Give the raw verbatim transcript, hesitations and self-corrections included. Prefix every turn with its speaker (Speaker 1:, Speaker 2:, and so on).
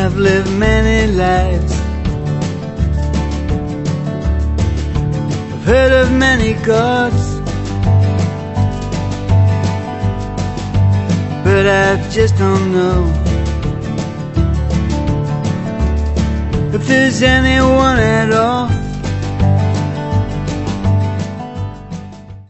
Speaker 1: I've lived many lives, I've heard of many gods, but I just don't know if there's anyone at all